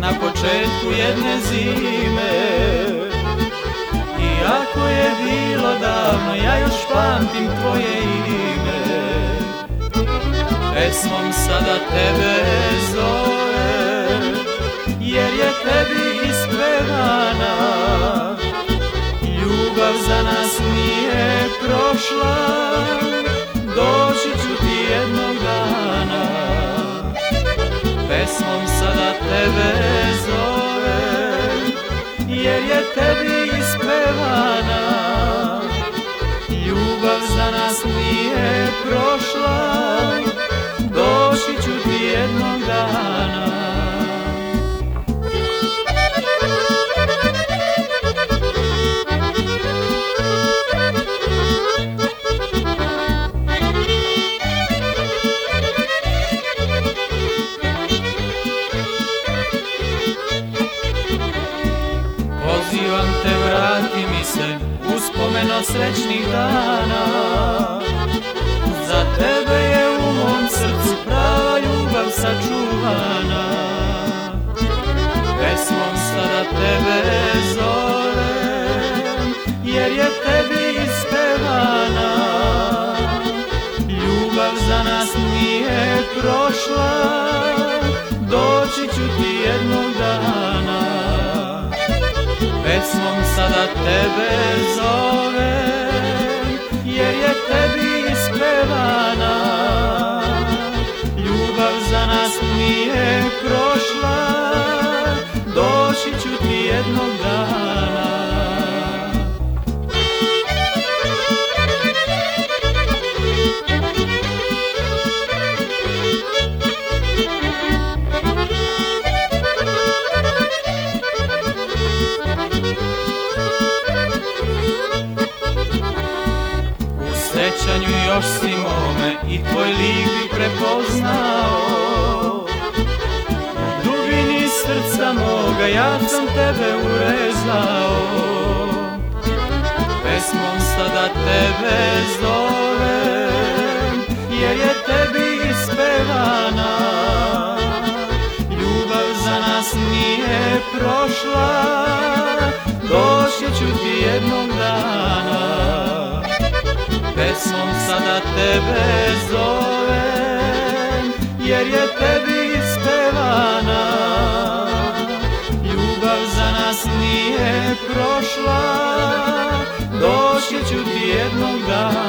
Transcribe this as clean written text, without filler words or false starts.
na početku jedne zime. Iako je bilo davno, ja još pamtim tvoje ime. Pesmom sada tebe zove, jer je tebi ispevana. Ljubav za nas nije prošla, doći ću ti jednog dana. Pesmom sada tebe zove, jer je tebi ispevana. Ljubav za nas nije prošla, doći ću ti jednog dana. Pozivam te, vrati mi se, uspomeno srećnih dana. Za tebe je u mom srcu prava ljubav sačuvana. Pesmom sada tebe zovem, jer je tebi ispevana. Ljubav za nas nije prošla, doći ću ti jednog dana. Pesmom sada tebe zovem, jer je tebi ispevana. Ljubav za nas nije prošla, doći ću ti jednog dana. Sećanju još si mome i tvoj lik bi prepoznao. U dubini srca moga ja sam tebe urezao. Pesmom sada tebe zovem, jer je tebi ispevana. Ljubav za nas nije prošla, doći ću ti jednog dana. Pesmom sada tebe zovem, jer je tebi ispevana. Ljubav za nas nije prošla, doći ću ti jednog dana.